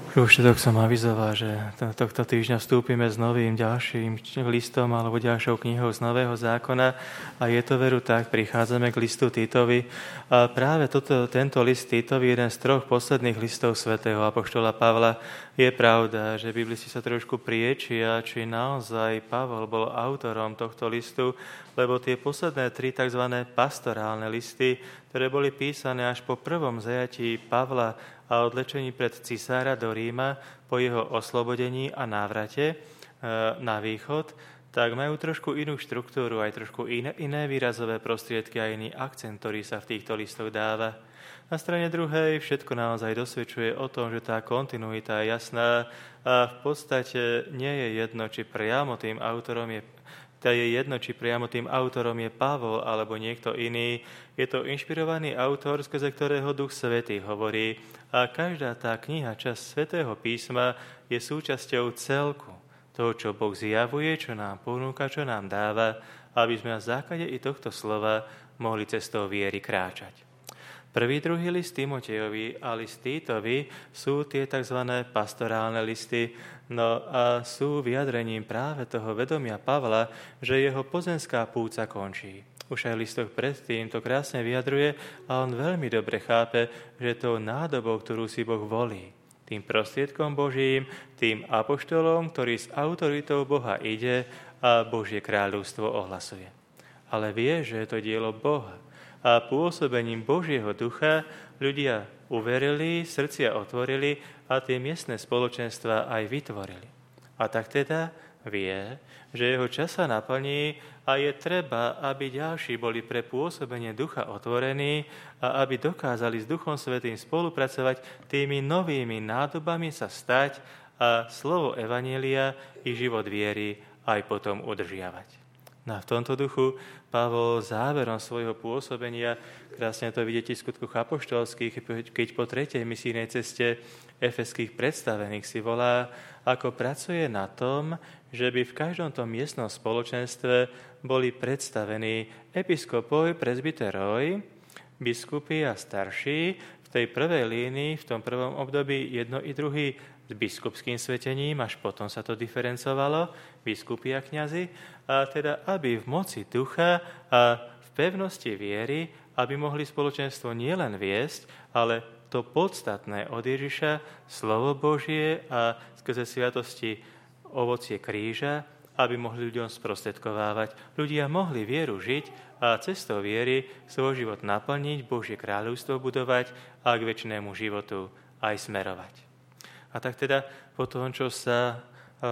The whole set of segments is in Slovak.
Už tak som avizoval, že tohto týždňa vstúpime s novým ďalším listom alebo ďalšou knihou z Nového zákona a je to veru tak, prichádzame k listu Týtovi a práve tento list Týtovi, jeden z 3 posledných listov svätého apoštola Pavla, je pravda, že biblisti sa trošku priečia, či naozaj Pavol bol autorom tohto listu, lebo tie posledné 3 tzv. Pastorálne listy, ktoré boli písané až po prvom zajatí Pavla a odlečení pred cisára do Ríma po jeho oslobodení a návrate na východ, tak majú trošku inú štruktúru, aj trošku iné výrazové prostriedky a iný akcent, ktorý sa v týchto listoch dáva. Na strane druhej všetko naozaj dosvedčuje o tom, že tá kontinuita je jasná a v podstate nie je jedno, či priamo tým autorom je Pavol alebo niekto iný. Je to inšpirovaný autor, skrze ktorého Duch Svätý hovorí a každá tá kniha, časť Svätého písma je súčasťou celku toho, čo Boh zjavuje, čo nám ponúka, čo nám dáva, aby sme na základe i tohto slova mohli cestou viery kráčať. Prvý, druhý list Timotejovi a list Týtovi sú tie tzv. Pastorálne listy, no a sú vyjadrením práve toho vedomia Pavla, že jeho pozemská púť sa končí. Už aj v listoch predtým to krásne vyjadruje a on veľmi dobre chápe, že tou nádobou, ktorú si Boh volí, tým prostriedkom Božím, tým apoštolom, ktorý s autoritou Boha ide a Božie kráľovstvo ohlasuje. Ale vie, že je to dielo Boha. A pôsobením Božieho ducha ľudia uverili, srdcia otvorili a tie miestne spoločenstva aj vytvorili. A tak teda vie, že jeho čas sa naplní a je treba, aby ďalší boli pre pôsobenie ducha otvorení a aby dokázali s Duchom Svätým spolupracovať, tými novými nádobami sa stať a slovo evanjelia i život viery aj potom udržiavať. No a v tomto duchu Pavol záverom svojho pôsobenia, krásne to vidíte v skutkoch apoštolských, keď po 3. misijnej ceste efeských predstavených si volá, ako pracuje na tom, že by v každom tom miestnom spoločenstve boli predstavení episkopoj, presbyteroj, biskupy a starší, v tej prvej línii, v tom prvom období jedno i druhý s biskupským svetením, až potom sa to diferencovalo, biskupy a kňazi, a teda aby v moci ducha a v pevnosti viery, aby mohli spoločenstvo nielen viesť, ale to podstatné od Ježiša, slovo Božie a skrze sviatosti ovocie kríža, aby mohli ľuďom sprostredkovávať. Ľudia mohli vieru žiť a cestou viery svoj život naplniť, Božie kráľovstvo budovať a k večnému životu aj smerovať. A tak teda po tom, čo sa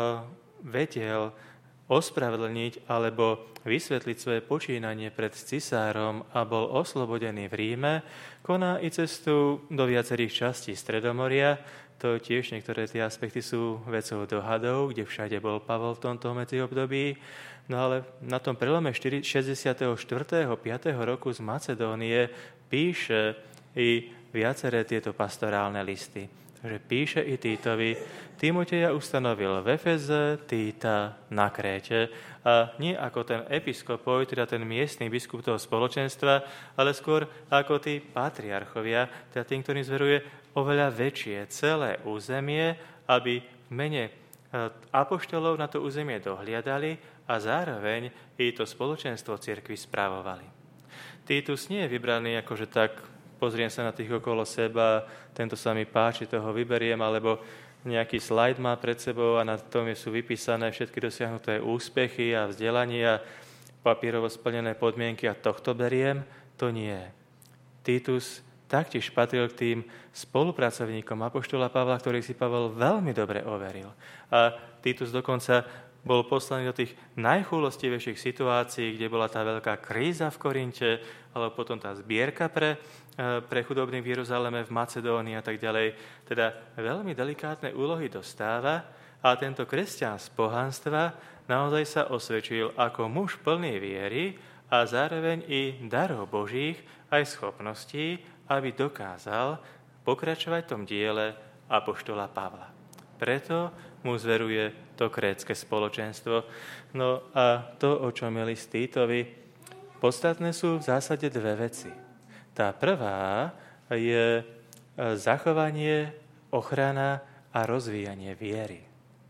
vedel ospravedlniť alebo vysvetliť svoje počínanie pred cisárom a bol oslobodený v Ríme, koná i cestu do viacerých častí Stredomoria. To tiež niektoré tie aspekty sú vecou dohadov, kde všade bol Pavol v tomto medziobdobí. No ale na tom prelome 64. 5. roku z Macedónie píše i viaceré tieto pastorálne listy. Takže píše i Týtovi, Timoteja ustanovil v Efeze, Týta na Kréte a nie ako ten episkopoj, teda ten miestny biskup toho spoločenstva, ale skôr ako tí patriarchovia, teda tým, ktorým zveruje oveľa väčšie celé územie, aby v mene apoštolov na to územie dohliadali a zároveň i to spoločenstvo cirkvi spravovali. Týtus nie je vybraný akože tak, pozriem sa na tých okolo seba, tento sa mi páči, toho vyberiem, alebo nejaký slajd má pred sebou a na tom sú vypísané všetky dosiahnuté úspechy a vzdelanie a papierovo splnené podmienky a tohto beriem, to nie. Týtus taktiež patril k tým spolupracovníkom apoštola Pavla, ktorých si Pavol veľmi dobre overil. A Týtus dokonca bol poslaný do tých najchúlostivejších situácií, kde bola tá veľká kríza v Korinte, alebo potom tá zbierka pre chudobných v Jeruzaleme, v Macedónii a tak ďalej. Teda veľmi delikátne úlohy dostáva a tento kresťan z pohanstva naozaj sa osvedčil ako muž plný viery a zároveň i darov Božích aj schopností, aby dokázal pokračovať v tom diele apoštola Pavla. Preto mu zveruje to krétske spoločenstvo. No a to, o čom je list Týtovi, podstatné sú v zásade 2 veci. Tá prvá je zachovanie, ochrana a rozvíjanie viery.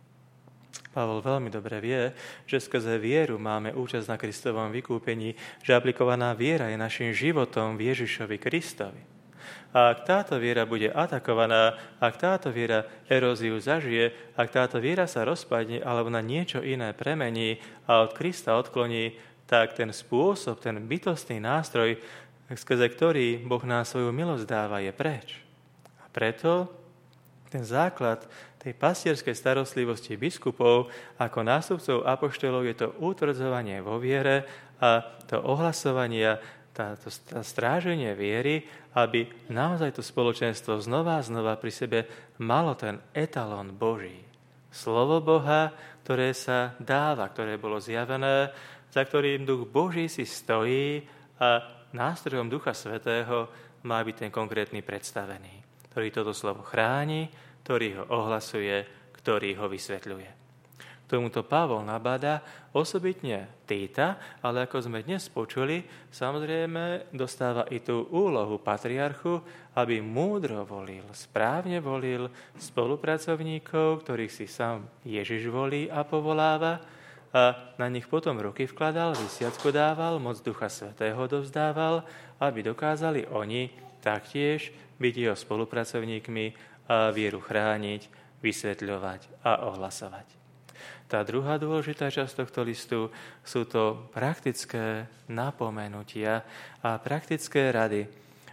Pavol veľmi dobre vie, že skrze vieru máme účasť na Kristovom vykúpení, že aplikovaná viera je našim životom v Ježišovi Kristovi. A ak táto viera bude atakovaná, ak táto viera eróziu zažije, ak táto viera sa rozpadne alebo na niečo iné premení a od Krista odkloní, tak ten spôsob, ten bytostný nástroj, skrze ktorý Boh nám svoju milosť dáva, je preč. A preto ten základ tej pastierskej starostlivosti biskupov ako nástupcov apoštolov je to utvrdzovanie vo viere a to ohlasovanie, to stráženie viery, aby naozaj to spoločenstvo znova a znova pri sebe malo ten etalón Boží. Slovo Boha, ktoré sa dáva, ktoré bolo zjavené, za ktorým Duch Boží si stojí a nástrojom Ducha Svätého má byť ten konkrétny predstavený, ktorý toto slovo chráni, ktorý ho ohlasuje, ktorý ho vysvetľuje. K tomuto Pavol nabáda osobitne Týta, ale ako sme dnes počuli, samozrejme dostáva i tú úlohu patriarchu, aby múdro volil, správne volil spolupracovníkov, ktorých si sám Ježiš volí a povoláva, a na nich potom ruky vkladal, vysviacku dával, moc Ducha Svätého dovzdával, aby dokázali oni taktiež byť jeho spolupracovníkmi a vieru chrániť, vysvetľovať a ohlasovať. Tá druhá dôležitá časť tohto listu sú to praktické napomenutia a praktické rady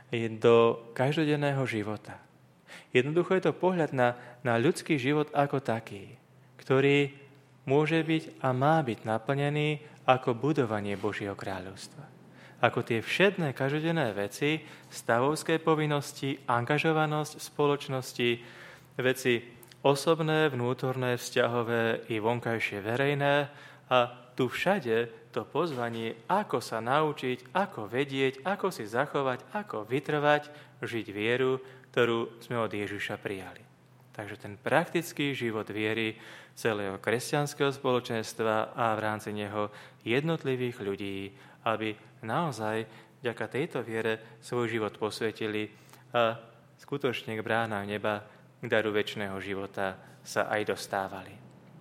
do každodenného života. Jednoducho je to pohľad na ľudský život ako taký, ktorý môže byť a má byť naplnený ako budovanie Božieho kráľovstva. Ako tie všedné každodenné veci, stavovské povinnosti, angažovanosť v spoločnosti, veci osobné, vnútorné, vzťahové i vonkajšie verejné a tu všade to pozvanie, ako sa naučiť, ako vedieť, ako si zachovať, ako vytrvať, žiť vieru, ktorú sme od Ježiša prijali. Takže ten praktický život viery celého kresťanského spoločenstva a v rámci neho jednotlivých ľudí, aby naozaj vďaka tejto viere svoj život posvetili a skutočne k bránám neba, k daru večného života sa aj dostávali.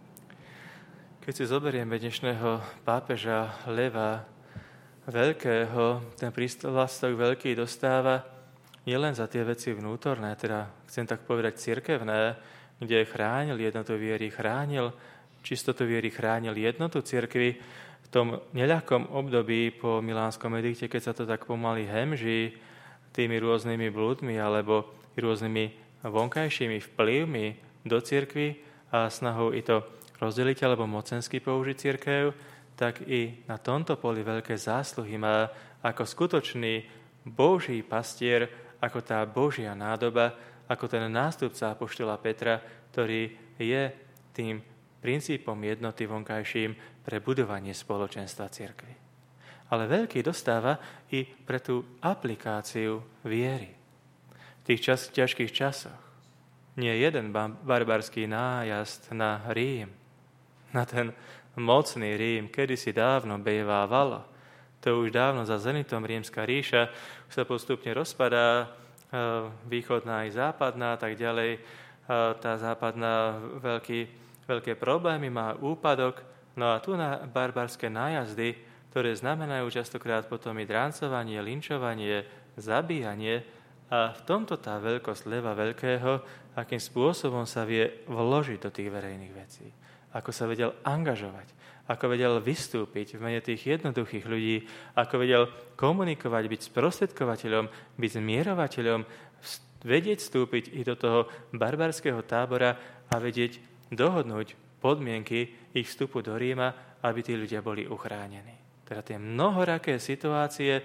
Keď si zoberieme dnešného pápeža Leva Veľkého, ten príslovlastok veľký dostáva nielen za tie veci vnútorné, teda chcem tak povedať cirkevné, kde chránil jednotu viery, chránil čistotu viery, chránil jednotu cirkvi v tom neľahkom období po Milánskom edikte, keď sa to tak pomaly hemží tými rôznymi blúdmi alebo rôznymi vonkajšími vplyvmi do cirkvi a snahou i to rozdeliť alebo mocensky použiť cirkev, tak i na tomto poli veľké zásluhy má ako skutočný Boží pastier, ako tá Božia nádoba, ako ten nástupca apoštola Petra, ktorý je tým princípom jednoty vonkajším pre budovanie spoločenstva cirkvi. Ale veľký dostáva i pre tú aplikáciu viery. V tých ťažkých časoch nie jeden barbarský nájazd na Rím, na ten mocný Rím, kedysi dávno bejvávalo. To už dávno za zenitom rímska ríša sa postupne rozpadá, východná i západná, tak ďalej. Tá západná veľké problémy, má úpadok. No a tu na barbarské nájazdy, ktoré znamenajú častokrát potom i drancovanie, linčovanie, zabíjanie. A v tomto tá veľkosť Leva Veľkého, akým spôsobom sa vie vložiť do tých verejných vecí. Ako sa vedel angažovať, ako vedel vystúpiť v mene tých jednoduchých ľudí, ako vedel komunikovať, byť sprostredkovateľom, byť zmierovateľom, vedieť vstúpiť i do toho barbarského tábora a vedieť dohodnúť podmienky ich vstupu do Ríma, aby tí ľudia boli uchránení. Teda tie mnohoraké situácie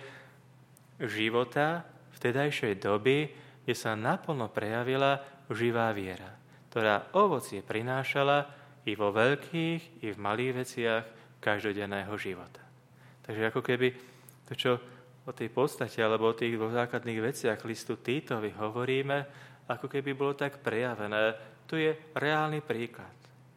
života vtedajšej doby, kde sa naplno prejavila živá viera, ktorá ovocie prinášala i vo veľkých, i v malých veciach každodenného života. Takže ako keby to, čo o tej podstate alebo o tých dvoch základných veciach listu Týtovi hovoríme, ako keby bolo tak prejavené, tu je reálny príklad.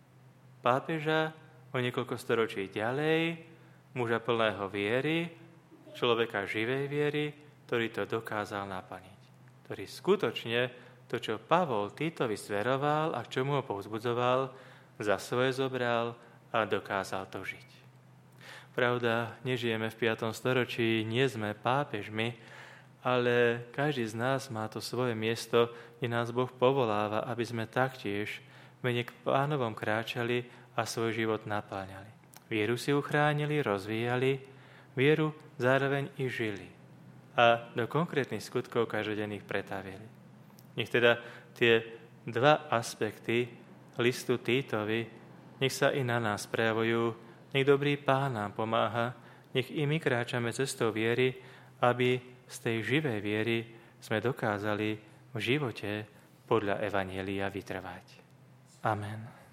Pápeža o niekoľko storočí ďalej, muža plného viery, človeka živej viery, ktorý to dokázal naplniť. Ktorý skutočne to, čo Pavol Títovi sveroval a k čomu ho povzbudzoval, za svoje zobral a dokázal to žiť. Pravda, nežijeme v 5. storočí, nie sme pápežmi, ale každý z nás má to svoje miesto, kde nás Boh povoláva, aby sme taktiež v mene Pánovom kráčali a svoj život napáňali. Vieru si uchránili, rozvíjali, vieru zároveň i žili a do konkrétnych skutkov každodenných pretavili. Nech teda tie dva aspekty listu Títovi, nech sa i na nás prejavujú, nech dobrý Pán nám pomáha, nech i my kráčame cestou viery, aby z tej živej viery sme dokázali v živote podľa Evanjelia vytrvať. Amen.